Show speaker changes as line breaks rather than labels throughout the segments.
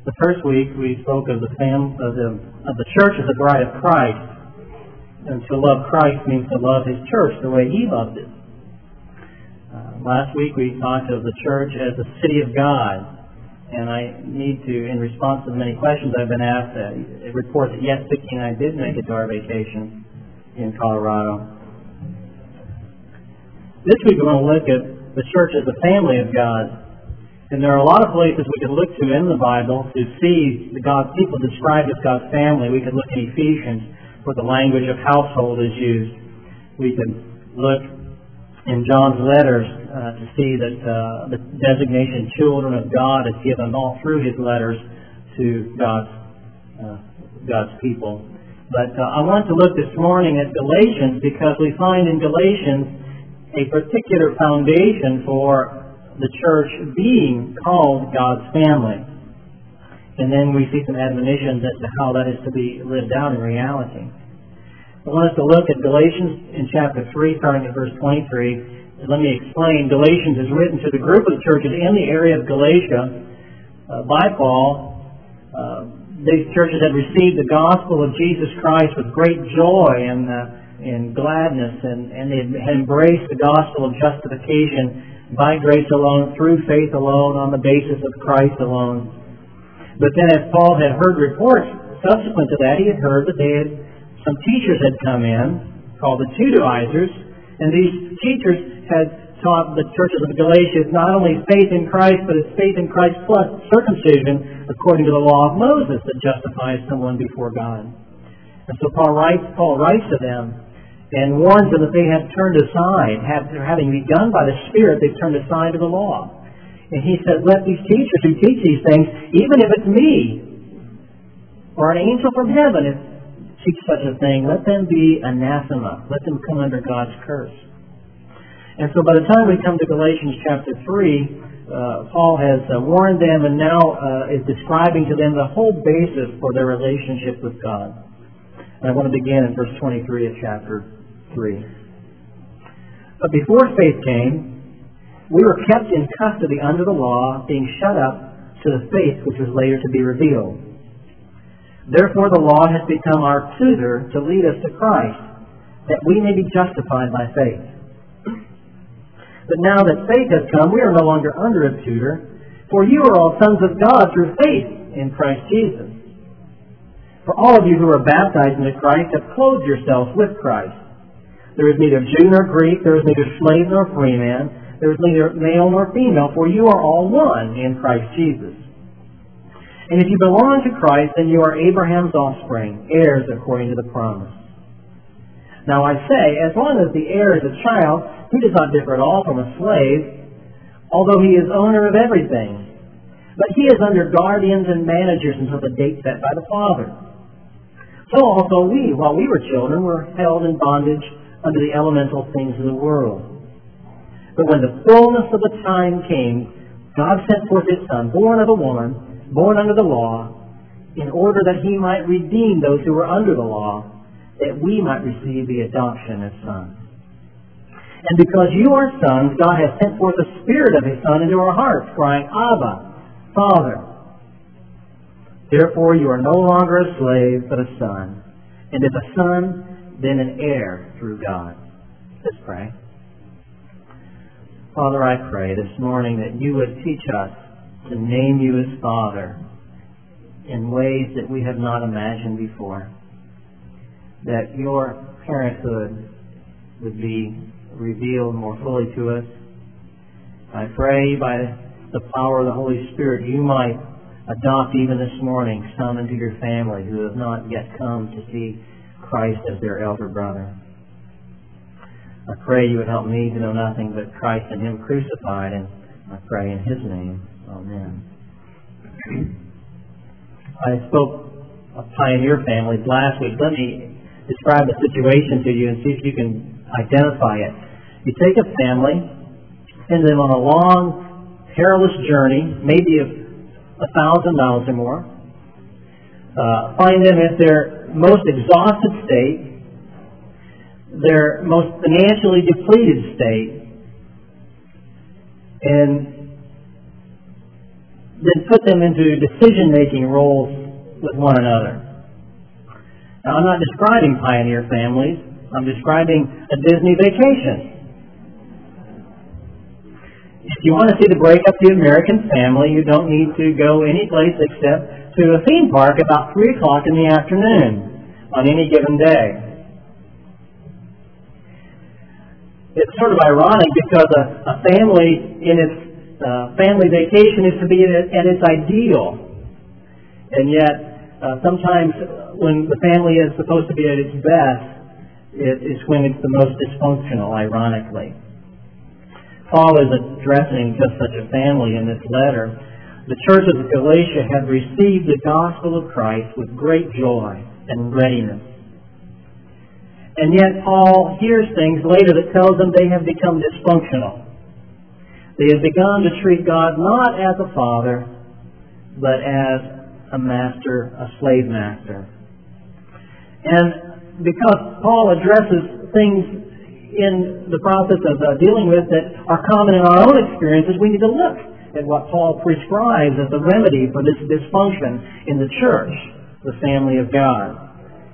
The first week we spoke of the church as the bride of Christ. And to love Christ means to love His church the way He loved it. Last week we talked of the church as the city of God. And I need to, in response to the many questions I've been asked, report that yes, 16 I did make it to our vacation in Colorado. This week we're going to look at the church as the family of God. And there are a lot of places we could look to in the Bible to see God's people described as God's family. We could look at Ephesians, where the language of household is used. We could look in John's letters to see that the designation children of God is given all through his letters to God's people. But I want to look this morning at Galatians because we find in Galatians a particular foundation for the church being called God's family. And then we see some admonitions as to how that is to be lived out in reality. I want us to look at Galatians in chapter 3, starting at verse 23. And let me explain. Galatians is written to the group of churches in the area of Galatia by Paul. These churches had received the gospel of Jesus Christ with great joy and gladness, and they had embraced the gospel of justification by grace alone, through faith alone, on the basis of Christ alone. But then as Paul had heard reports subsequent to that, he had heard that some teachers had come in, called the Judaizers, and these teachers had taught the churches of Galatia not only faith in Christ, but it's faith in Christ plus circumcision according to the law of Moses that justifies someone before God. And so Paul writes to them and warns them that they have turned aside, having begun by the Spirit, they've turned aside to the law. And he said, let these teachers who teach these things, even if it's me or an angel from heaven, teach such a thing, let them be anathema. Let them come under God's curse. And so by the time we come to Galatians chapter 3, Paul has warned them and now is describing to them the whole basis for their relationship with God. And I want to begin in verse 23 of chapter 3. But before faith came, we were kept in custody under the law, being shut up to the faith which was later to be revealed. Therefore the law has become our tutor to lead us to Christ, that we may be justified by faith. But now that faith has come, we are no longer under a tutor, for you are all sons of God through faith in Christ Jesus. For all of you who are baptized into Christ have clothed yourselves with Christ. There is neither Jew nor Greek, there is neither slave nor free man, there is neither male nor female, for you are all one in Christ Jesus. And if you belong to Christ, then you are Abraham's offspring, heirs according to the promise. Now I say, as long as the heir is a child, he does not differ at all from a slave, although he is owner of everything. But he is under guardians and managers until the date set by the Father. So also we, while we were children, were held in bondage under the elemental things of the world. But when the fullness of the time came, God sent forth His Son, born of a woman, born under the law, in order that He might redeem those who were under the law, that we might receive the adoption as sons. And because you are sons, God has sent forth the Spirit of His Son into our hearts, crying, Abba, Father. Therefore you are no longer a slave, but a son. And if a son, then an heir through God. Let's pray. Father, I pray this morning that you would teach us to name you as Father in ways that we have not imagined before. That your parenthood would be revealed more fully to us. I pray by the power of the Holy Spirit you might adopt even this morning some into your family who have not yet come to see Christ as their elder brother. I pray you would help me to know nothing but Christ and Him crucified, and I pray in His name. Amen. I spoke of pioneer families last week. Let me describe the situation to you and see if you can identify it. You take a family, send them on a long, perilous journey, maybe of 1,000 miles or more. Find them at their most exhausted state, their most financially depleted state, and then put them into decision-making roles with one another. Now, I'm not describing pioneer families. I'm describing a Disney vacation. If you want to see the breakup of the American family, you don't need to go any place except to a theme park about 3 o'clock in the afternoon on any given day. It's sort of ironic because a family in its family vacation is to be at its ideal. And yet, sometimes when the family is supposed to be at its best, it is when it's the most dysfunctional, ironically. Paul is addressing just such a family in this letter. The church of Galatia had received the gospel of Christ with great joy and readiness. And yet Paul hears things later that tells them they have become dysfunctional. They have begun to treat God not as a father, but as a master, a slave master. And because Paul addresses things in the process of dealing with that are common in our own experiences, we need to look at what Paul prescribes as the remedy for this dysfunction in the church, the family of God.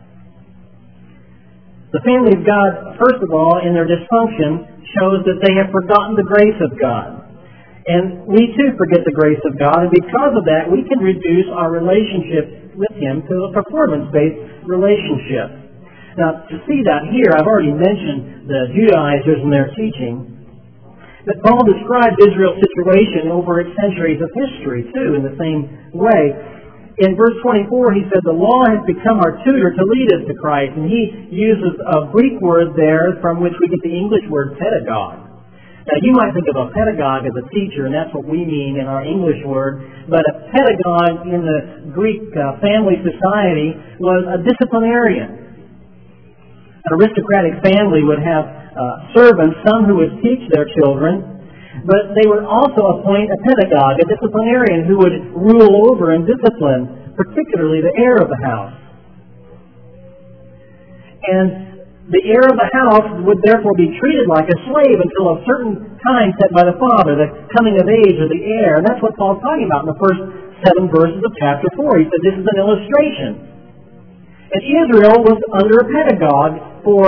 The family of God, first of all, in their dysfunction, shows that they have forgotten the grace of God. And we too forget the grace of God, and because of that, we can reduce our relationship with Him to a performance-based relationship. Now, to see that here, I've already mentioned the Judaizers and their teaching. But Paul described Israel's situation over its centuries of history, too, in the same way. In verse 24, he said, the law has become our tutor to lead us to Christ. And he uses a Greek word there from which we get the English word pedagogue. Now, you might think of a pedagogue as a teacher, and that's what we mean in our English word. But a pedagogue in the Greek family society was a disciplinarian. An aristocratic family would have servants, some who would teach their children, but they would also appoint a pedagogue, a disciplinarian, who would rule over and discipline, particularly the heir of the house. And the heir of the house would therefore be treated like a slave until a certain time set by the father, the coming of age of the heir. And that's what Paul's talking about in the first 7 verses of chapter 4. He said this is an illustration. And Israel was under a pedagogue for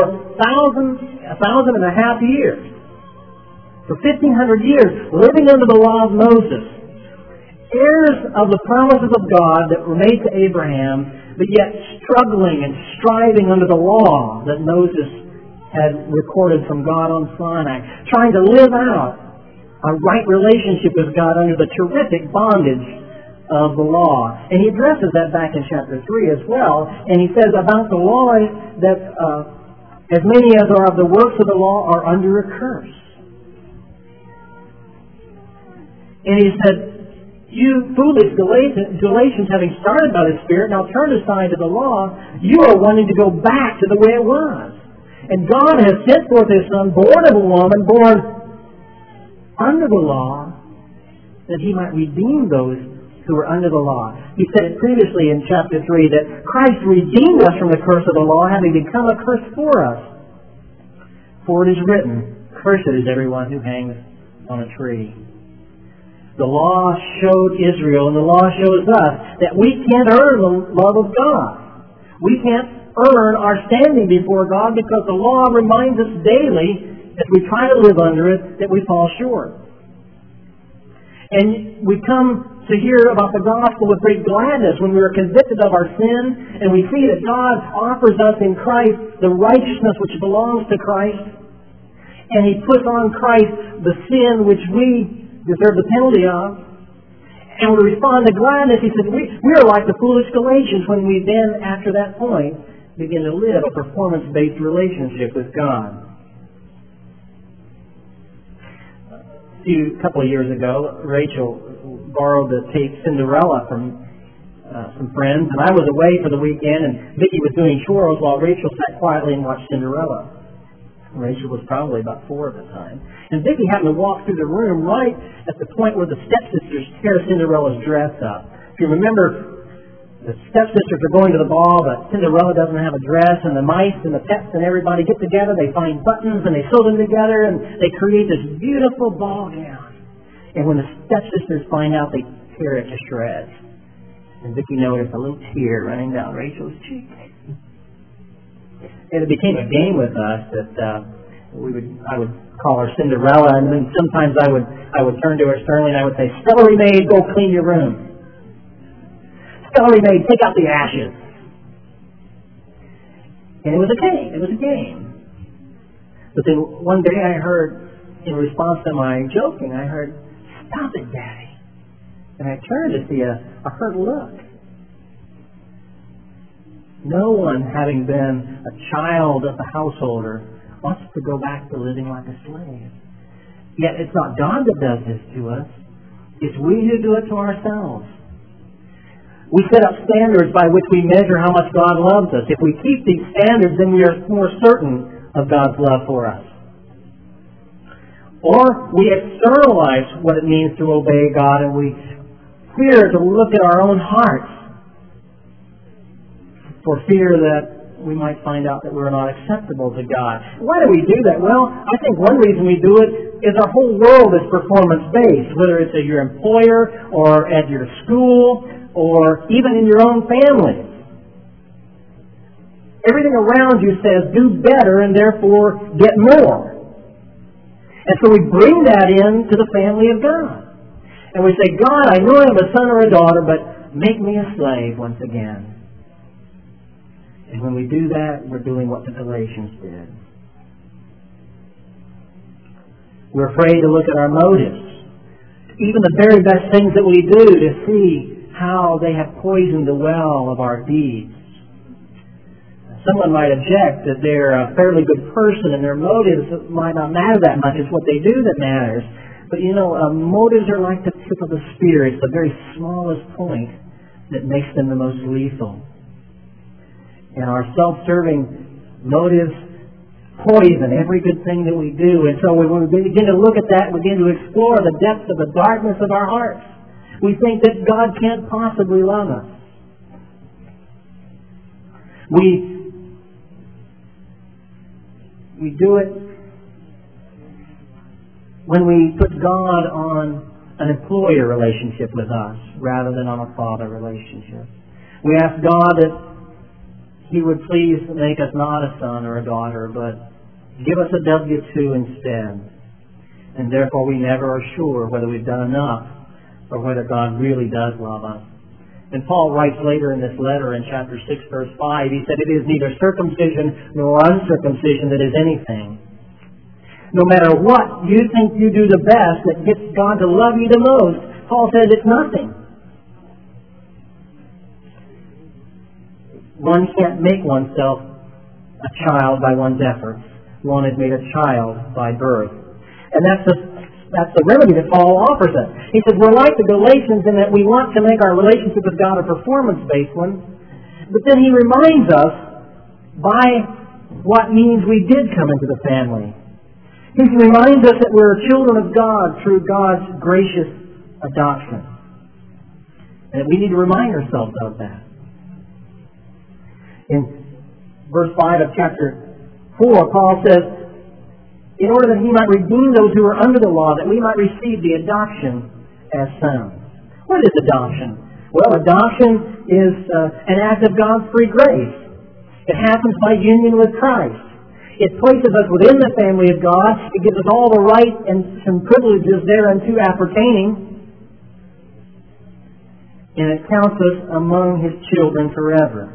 1,500 years. For 1,500 years, living under the law of Moses. Heirs of the promises of God that were made to Abraham, but yet struggling and striving under the law that Moses had recorded from God on Sinai. Trying to live out a right relationship with God under the terrific bondage of the law. And he addresses that back in chapter 3 as well. And he says about the law that as many as are of the works of the law are under a curse. And he said, you foolish Galatians, having started by the Spirit, now turn aside to the law, you are wanting to go back to the way it was. And God has sent forth His Son, born of a woman, born under the law, that He might redeem those who were under the law. He said previously in chapter 3 that Christ redeemed us from the curse of the law, having become a curse for us. For it is written, cursed is everyone who hangs on a tree. The law showed Israel, and the law shows us, that we can't earn the love of God. We can't earn our standing before God because the law reminds us daily, as we try to live under it, that we fall short. And we come to hear about the gospel with great gladness when we are convicted of our sin, and we see that God offers us in Christ the righteousness which belongs to Christ, and He puts on Christ the sin which we deserve the penalty of. And we respond to gladness. He said, we are like the foolish Galatians when we then, after that point, begin to live a performance-based relationship with God. A couple of years ago, Rachel borrowed the tape Cinderella from some friends, and I was away for the weekend, and Vicki was doing chores while Rachel sat quietly and watched Cinderella. Rachel was probably about 4 at the time. And Vicki happened to walk through the room right at the point where the stepsisters tear Cinderella's dress up. If you remember, the stepsisters are going to the ball, but Cinderella doesn't have a dress, and the mice and the pets and everybody get together, they find buttons, and they sew them together, and they create this beautiful ball gown. And when the stepsisters find out, they tear it to shreds. And Vicki noticed a little tear running down Rachel's cheek. And it became a game with us that I would call her Cinderella, and then sometimes I would turn to her sternly and I would say, "Scullery maid, go clean your room. Scullery maid, take out the ashes." And it was a game. It was a game. But then one day I heard, in response to my joking, I heard, "Stop it, Daddy." And I turned to see a hurt look. No one, having been a child of the householder, wants to go back to living like a slave. Yet it's not God that does this to us. It's we who do it to ourselves. We set up standards by which we measure how much God loves us. If we keep these standards, then we are more certain of God's love for us. Or we externalize what it means to obey God, and we fear to look at our own hearts for fear that we might find out that we're not acceptable to God. Why do we do that? Well, I think one reason we do it is our whole world is performance-based, whether it's at your employer or at your school or even in your own family. Everything around you says do better and therefore get more. And so we bring that into the family of God. And we say, "God, I know I'm a son or a daughter, but make me a slave once again." And when we do that, we're doing what the Galatians did. We're afraid to look at our motives. Even the very best things that we do, to see how they have poisoned the well of our deeds. Someone might object that they're a fairly good person and their motives might not matter that much. It's what they do that matters. But motives are like the tip of the spear. It's the very smallest point that makes them the most lethal. And our self-serving motives poison every good thing that we do. And so when we begin to look at that, we begin to explore the depths of the darkness of our hearts. We think that God can't possibly love us. We do it when we put God on an employer relationship with us rather than on a father relationship. We ask God that He would please make us not a son or a daughter, but give us a W-2 instead. And therefore we never are sure whether we've done enough or whether God really does love us. And Paul writes later in this letter in chapter 6, verse 5, he said, "It is neither circumcision nor uncircumcision that is anything. No matter what you think you do the best that gets God to love you the most," Paul says, "it's nothing. One can't make oneself a child by one's efforts. One is made a child by birth." And that's the remedy that Paul offers us. He says we're like the Galatians in that we want to make our relationship with God a performance-based one, but then he reminds us by what means we did come into the family. He reminds us that we're children of God through God's gracious adoption. And we need to remind ourselves of that. In verse 5 of chapter 4, Paul says, in order that he might redeem those who are under the law, that we might receive the adoption as sons. What is adoption? Well, adoption is an act of God's free grace. It happens by union with Christ. It places us within the family of God. It gives us all the rights and some privileges thereunto appertaining. And it counts us among His children forever.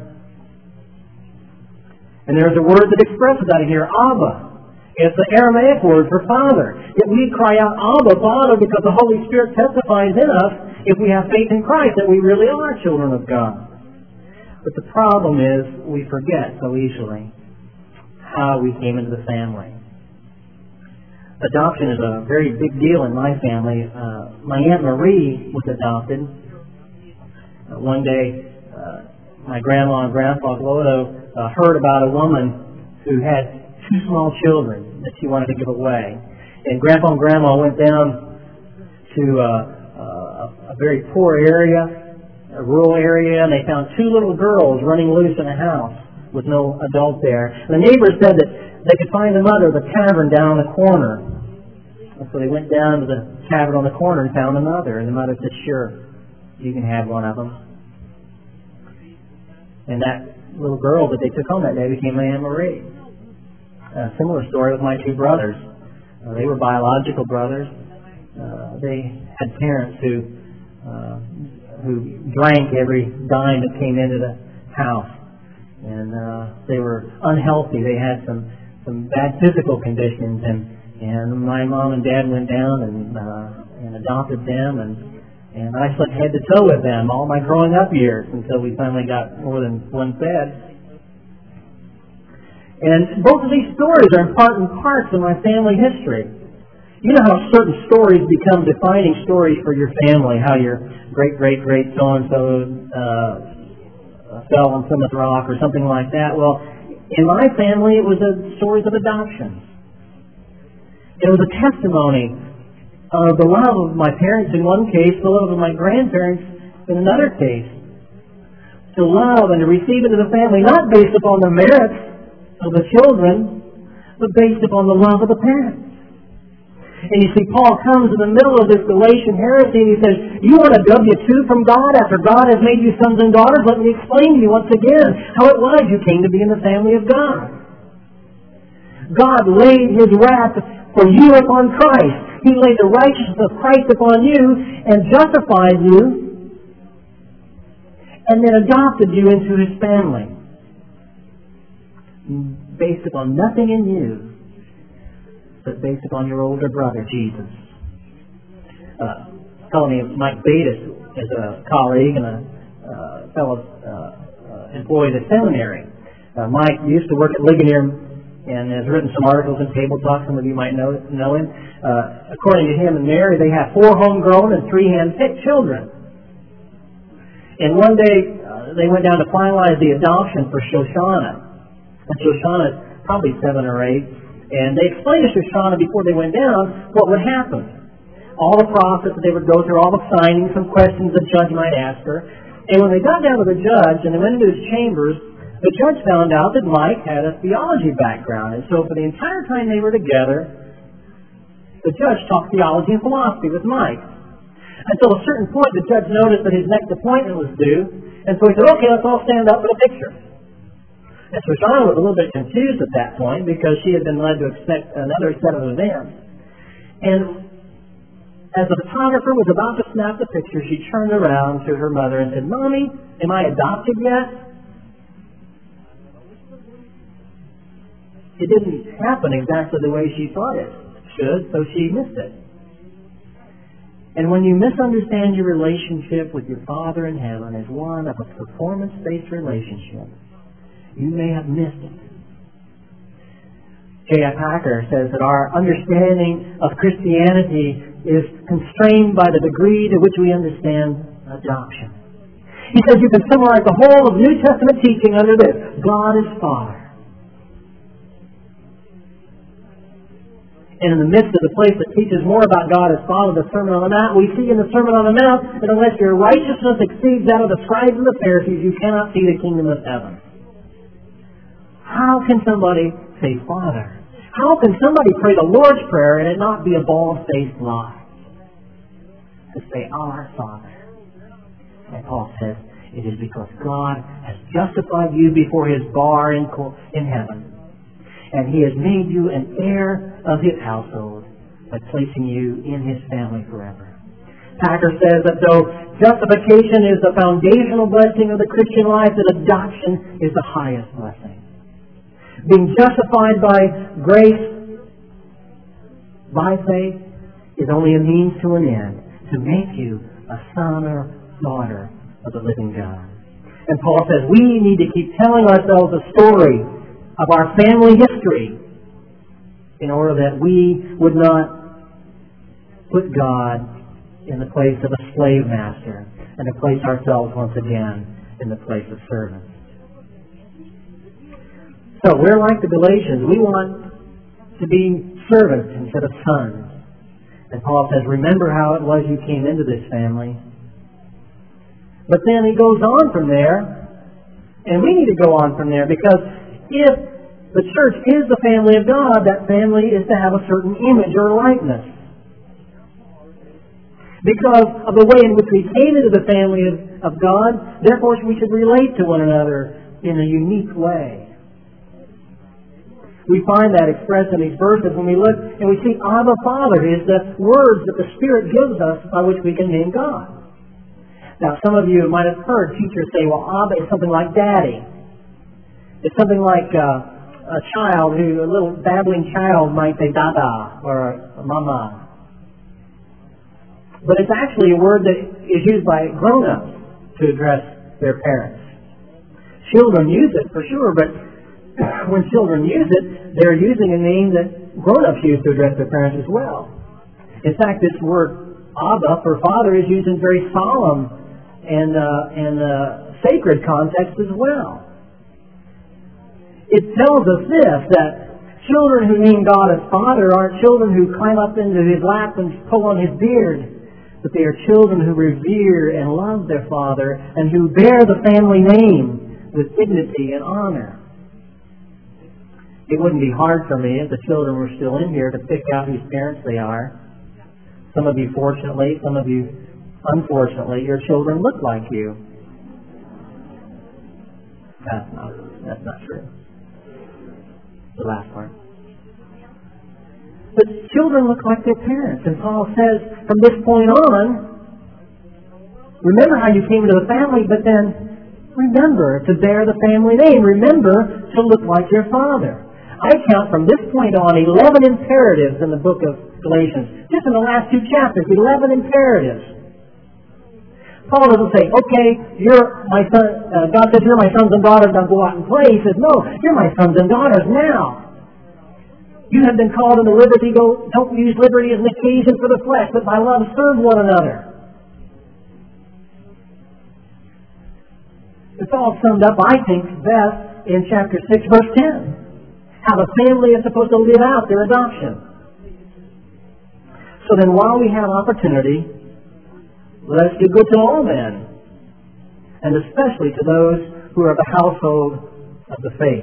And there's a word that expresses that here, Abba. It's the Aramaic word for Father. Yet we cry out, Abba, Father, because the Holy Spirit testifies in us, if we have faith in Christ, that we really are children of God. But the problem is, we forget so easily how we came into the family. Adoption is a very big deal in my family. My Aunt Marie was adopted. One day, my grandma and grandpa Glodo heard about a woman who had 2 small children that she wanted to give away. And Grandpa and Grandma went down to a very poor area, a rural area, and they found 2 little girls running loose in a house with no adult there. And the neighbors said that they could find the mother at the tavern down on the corner. And so they went down to the tavern on the corner and found the mother. And the mother said, "Sure, you can have one of them. And that little girl that they took home that day became Anne Marie. A similar story with my two brothers. They were biological brothers. They had parents who drank every dime that came into the house. And they were unhealthy. They had some bad physical conditions, and my mom and dad went down and adopted them, and I slept head to toe with them all my growing up years until we finally got more than one fed. And both of these stories are important parts of my family history. You know how certain stories become defining stories for your family, how your great so-and-so fell on Plymouth Rock or something like that. Well, in my family, it was stories of adoption. It was a testimony of the love of my parents in one case, the love of my grandparents in another case. To love and to receive into the family, not based upon the merits of the children, but based upon the love of the parents. And you see, Paul comes in the middle of this Galatian heresy and he says, you want a W-2 from God after God has made you sons and daughters? Let me explain to you once again how it was you came to be in the family of God. God laid His wrath for you upon Christ. He laid the righteousness of Christ upon you and justified you and then adopted you into His family. Based upon nothing in you, but based upon your older brother, Jesus. A fellow named Mike Bates is a colleague and a fellow employee at the seminary. Mike used to work at Ligonier and has written some articles in Table Talk. Some of you might know him. According to him and Mary, they have 4 homegrown and 3 hand-picked children. And one day, they went down to finalize the adoption for Shoshana. And Shoshana is probably 7 or 8. And they explained to Shoshana before they went down what would happen. All the process that they would go through, all the signings, some questions the judge might ask her. And when they got down to the judge and they went into his chambers, the judge found out that Mike had a theology background. And so for the entire time they were together, the judge talked theology and philosophy with Mike. Until a certain point, the judge noticed that his next appointment was due. And so he said, okay, let's all stand up for a picture. And Shoshana was a little bit confused at that point because she had been led to expect another set of events. And as the photographer was about to snap the picture, she turned around to her mother and said, Mommy, am I adopted yet? It didn't happen exactly the way she thought it should, so she missed it. And when you misunderstand your relationship with your Father in heaven as one of a performance-based relationship, you may have missed it. J.I. Packer says that our understanding of Christianity is constrained by the degree to which we understand adoption. He says you can summarize the whole of New Testament teaching under this: God is Father. And in the midst of the place that teaches more about God as Father, the Sermon on the Mount, we see in the Sermon on the Mount that unless your righteousness exceeds that of the scribes and the Pharisees, you cannot see the kingdom of heaven. How can somebody say Father? How can somebody pray the Lord's Prayer and it not be a bald-faced lie? To say, Our Father. And Paul says, it is because God has justified you before His bar in heaven. And He has made you an heir of His household by placing you in His family forever. Packer says that though justification is the foundational blessing of the Christian life, that adoption is the highest blessing. Being justified by grace, by faith, is only a means to an end, to make you a son or daughter of the living God. And Paul says we need to keep telling ourselves a story of our family history in order that we would not put God in the place of a slave master and to place ourselves once again in the place of servants. So we're like the Galatians. We want to be servants instead of sons. And Paul says, remember how it was you came into this family. But then he goes on from there, and we need to go on from there, because if the church is the family of God, that family is to have a certain image or likeness. Because of the way in which we came into the family of God, therefore we should relate to one another in a unique way. We find that expressed in these verses when we look and we see Abba Father is the words that the Spirit gives us by which we can name God. Now, some of you might have heard teachers say, well, Abba is something like Daddy. It's something like a little babbling child might say Dada or Mama. But it's actually a word that is used by grown-ups to address their parents. Children use it for sure, but when children use it, they're using a name that grown-ups use to address their parents as well. In fact, this word Abba for father is used in very solemn and sacred context as well. It tells us this, that children who name God as Father aren't children who climb up into His lap and pull on His beard, but they are children who revere and love their Father and who bear the family name with dignity and honor. It wouldn't be hard for me if the children were still in here to pick out whose parents they are. Some of you fortunately, some of you unfortunately, your children look like you. That's not true. The last part. But children look like their parents. And Paul says, from this point on, remember how you came into the family, but then remember to bear the family name. Remember to look like your father. I count from this point on 11 imperatives in the book of Galatians. Just in the last 2 chapters, 11 imperatives. Paul doesn't say, okay, you're my son. God says, you're my sons and daughters, now go out and play. He says, no, you're my sons and daughters now. You have been called into liberty. Don't use liberty as an occasion for the flesh, but by love serve one another. It's all summed up, I think, best in chapter 6, verse 10. How the family is supposed to live out their adoption. So then while we have opportunity, let us do good to all men, and especially to those who are of the household of the faith.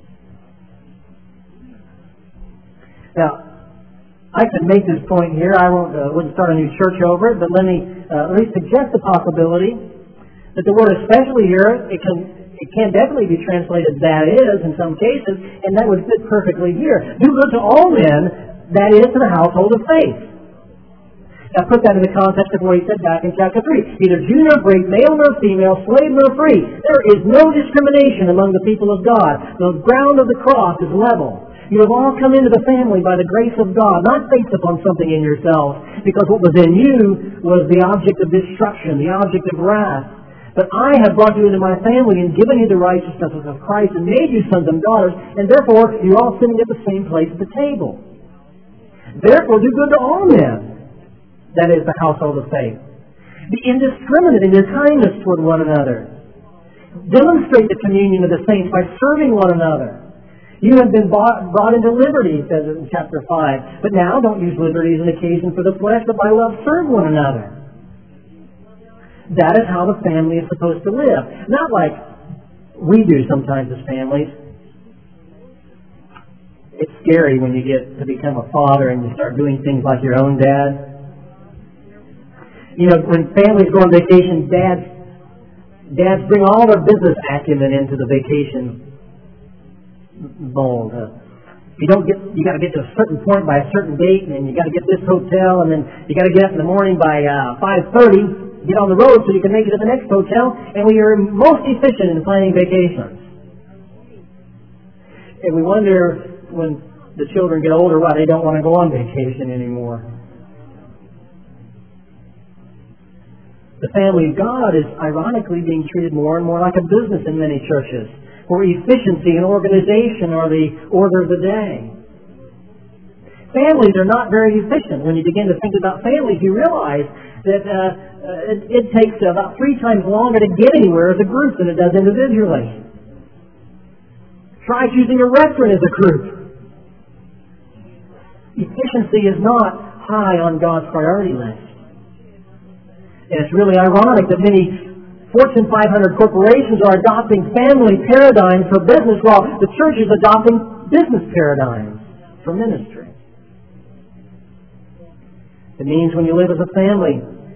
Now, I could make this point here. I wouldn't start a new church over it, but let me at least suggest the possibility that the word especially here, it can definitely be translated that is in some cases, and that would fit perfectly here. Do good to all men, that is to the household of faith. Now put that in the context of what he said back in chapter 3. Neither Jew nor Greek, male nor female, slave nor free. There is no discrimination among the people of God. The ground of the cross is level. You have all come into the family by the grace of God, not based upon something in yourselves, because what was in you was the object of destruction, the object of wrath. But I have brought you into my family and given you the righteousness of Christ and made you sons and daughters, and therefore you're all sitting at the same place at the table. Therefore do good to all men. That is the household of faith. Be indiscriminate in your kindness toward one another. Demonstrate the communion of the saints by serving one another. You have been brought into liberty, he says in chapter 5. But now don't use liberty as an occasion for the flesh, but by love serve one another. That is how the family is supposed to live. Not like we do sometimes as families. It's scary when you get to become a father and you start doing things like your own dad. You know, when families go on vacation, dads bring all their business acumen into the vacation bowl. You got to get to a certain point by a certain date, and then you got to get this hotel, and then you got to get up in the morning by 5:30, get on the road so you can make it to the next hotel, and we are most efficient in planning vacations. And we wonder when the children get older why they don't want to go on vacation anymore. The family of God is ironically being treated more and more like a business in many churches, where efficiency and organization are the order of the day. Families are not very efficient. When you begin to think about families, you realize that it takes about 3 times longer to get anywhere as a group than it does individually. Try choosing a restaurant as a group. Efficiency is not high on God's priority list. And it's really ironic that many Fortune 500 corporations are adopting family paradigms for business while the church is adopting business paradigms for ministry. It means when you live as a family,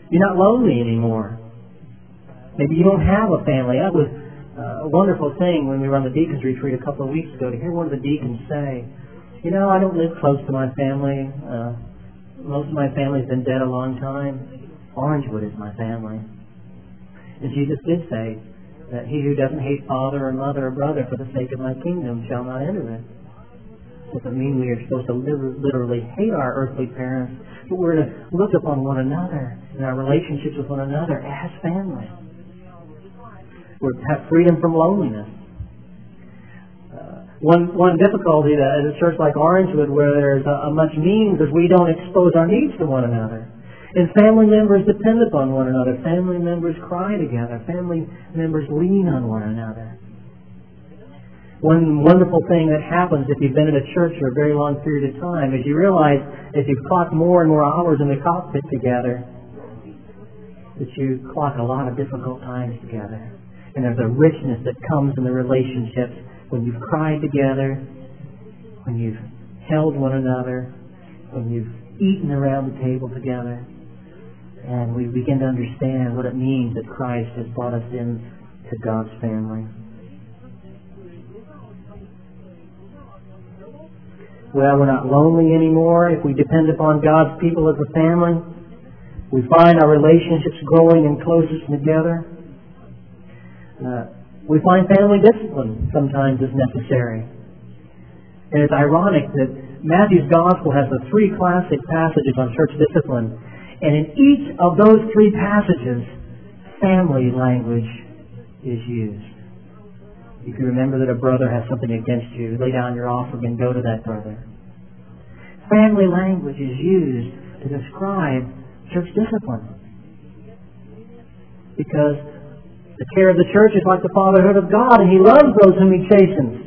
You're not lonely anymore. Maybe you don't have a family. That was a wonderful thing when we were on the deacons retreat a couple of weeks ago, to hear one of the deacons say, you know, I don't live close to my family. Most of my family's been dead a long time. Orangewood is my family. And Jesus did say that he who doesn't hate father or mother or brother for the sake of my kingdom shall not enter it. It doesn't mean we are supposed to literally hate our earthly parents, but we're to look upon one another and our relationships with one another as family. We're to have freedom from loneliness. One difficulty that at a church like Orangewood, where there's a much means, is we don't expose our needs to one another. And family members depend upon one another. Family members cry together. Family members lean on one another. One wonderful thing that happens if you've been in a church for a very long period of time is you realize as you clock more and more hours in the cockpit together, that you clock a lot of difficult times together. And there's a richness that comes in the relationships when you've cried together, when you've held one another, when you've eaten around the table together. And we begin to understand what it means that Christ has brought us into God's family. Well, we're not lonely anymore if we depend upon God's people as a family. We find our relationships growing and closest together. We find family discipline sometimes is necessary. And it's ironic that Matthew's Gospel has the three classic passages on church discipline. And in each of those three passages, family language is used. If you remember that a brother has something against you, lay down your offering and go to that brother. Family language is used to describe church discipline. Because the care of the church is like the fatherhood of God, and He loves those whom He chastens.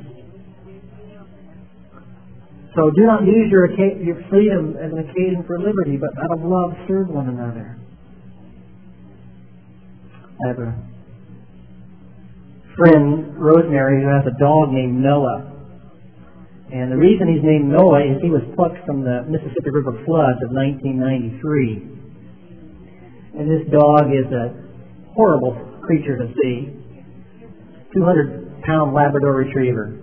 So do not use your freedom as an occasion for liberty, but out of love serve one another. I have a friend, Rosemary, who has a dog named Noah. And the reason he's named Noah is he was plucked from the Mississippi River floods of 1993. And this dog is a horrible creature to see. 200-pound Labrador Retriever.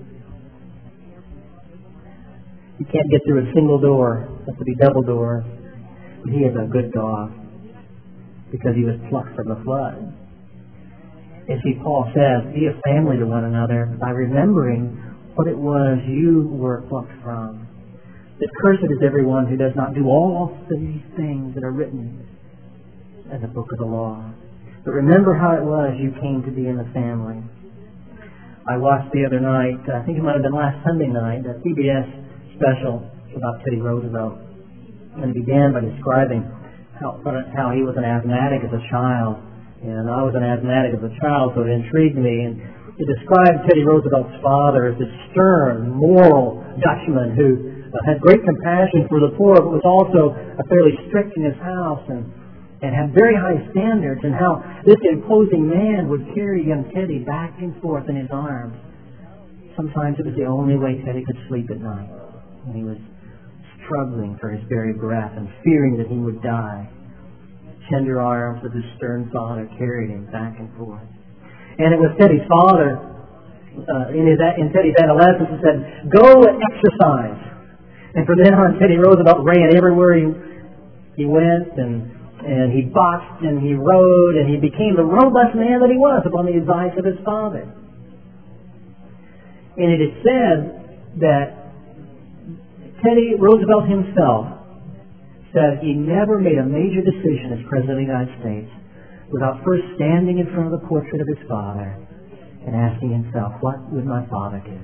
You can't get through a single door. It has to be double doors. But he is a good dog because he was plucked from the flood. As Paul says, be a family to one another by remembering what it was you were plucked from. That cursed is everyone who does not do all these things that are written in the book of the law. But remember how it was you came to be in the family. I watched the other night, I think it might have been last Sunday night, a CBS special about Teddy Roosevelt. And it began by describing how he was an asthmatic as a child. And I was an asthmatic as a child, so it intrigued me. And it described Teddy Roosevelt's father as this stern, moral Dutchman who had great compassion for the poor, but was also fairly strict in his house and had very high standards, and how this imposing man would carry young Teddy back and forth in his arms. Sometimes it was the only way Teddy could sleep at night, when he was struggling for his very breath and fearing that he would die. Tender arms of his stern father carried him back and forth. And it was Teddy's father, in Teddy's adolescence, who said, "Go and exercise." And from then on, Teddy Roosevelt ran everywhere he went, and he boxed, and he rode, and he became the robust man that he was upon the advice of his father. And it is said that Teddy Roosevelt himself said he never made a major decision as President of the United States without first standing in front of the portrait of his father and asking himself, what would my father do?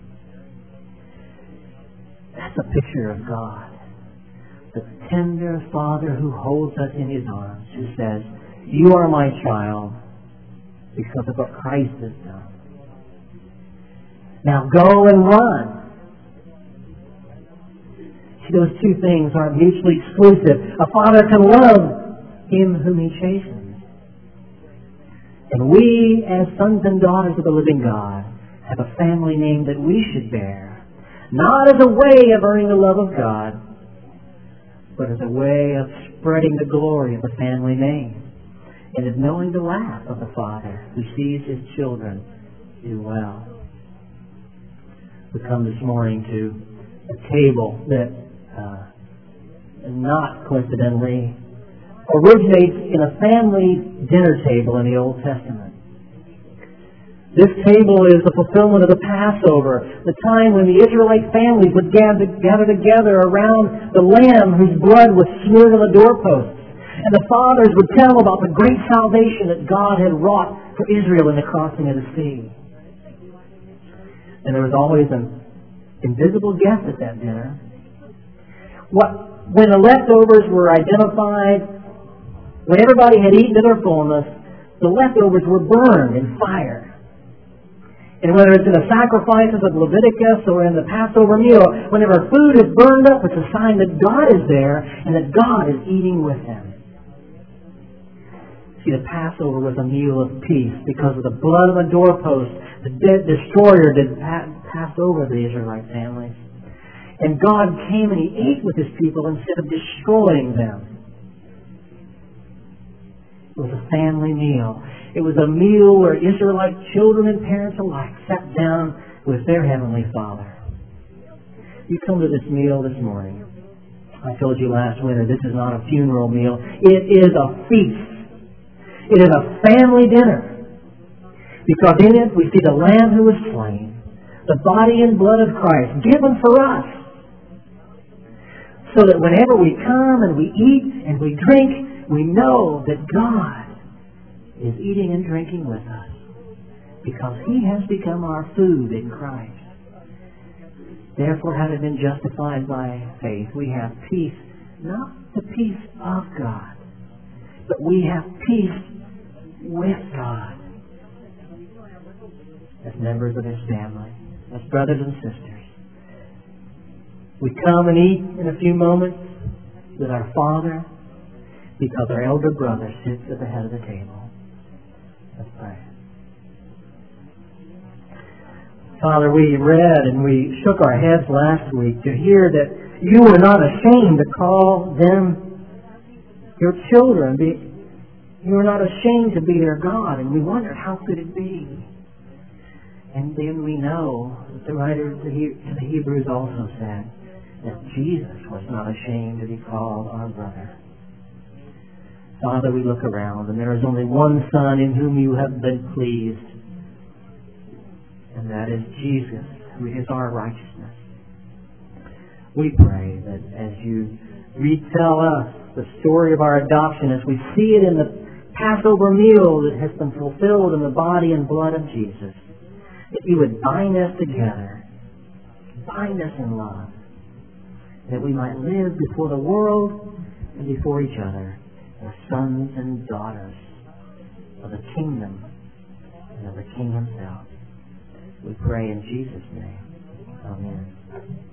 That's a picture of God. The tender Father who holds us in His arms, who says, you are my child because of what Christ has done. Now go and run. See, those two things aren't mutually exclusive. A father can love him whom he chastens. And we, as sons and daughters of the living God, have a family name that we should bear, not as a way of earning the love of God, but as a way of spreading the glory of the family name and of knowing the laugh of the Father who sees His children do well. We come this morning to a table that not coincidentally originates in a family dinner table in the Old Testament. This table is the fulfillment of the Passover, the time when the Israelite families would gather together around the Lamb whose blood was smeared on the doorposts. And the fathers would tell about the great salvation that God had wrought for Israel in the crossing of the sea. And there was always an invisible guest at that dinner. When the leftovers were identified, when everybody had eaten to their fullness, the leftovers were burned in fire. And whether it's in the sacrifices of Leviticus or in the Passover meal, whenever food is burned up, it's a sign that God is there and that God is eating with them. See, the Passover was a meal of peace because of the blood of the doorpost. The dead destroyer did pass over the Israelite families. And God came and He ate with His people instead of destroying them. It was a family meal. It was a meal where Israelite children and parents alike sat down with their Heavenly Father. You come to this meal this morning. I told you last winter, this is not a funeral meal. It is a feast. It is a family dinner. Because in it we see the Lamb who was slain, the body and blood of Christ given for us. So that whenever we come and we eat and we drink, we know that God is eating and drinking with us because He has become our food in Christ. Therefore, having been justified by faith, we have peace, not the peace of God, but we have peace with God as members of His family, as brothers and sisters. We come and eat in a few moments with our Father because our elder brother sits at the head of the table. Let's pray. Father, we read and we shook our heads last week to hear that You were not ashamed to call them Your children. You were not ashamed to be their God, and we wondered how could it be. And then we know that the writer to the Hebrews also said that Jesus was not ashamed to be called our brother. Father, we look around, and there is only one Son in whom You have been pleased, and that is Jesus, who is our righteousness. We pray that as You retell us the story of our adoption, as we see it in the Passover meal that has been fulfilled in the body and blood of Jesus, that You would bind us together, bind us in love, that we might live before the world and before each other as sons and daughters of the kingdom and of the King Himself. We pray in Jesus' name. Amen.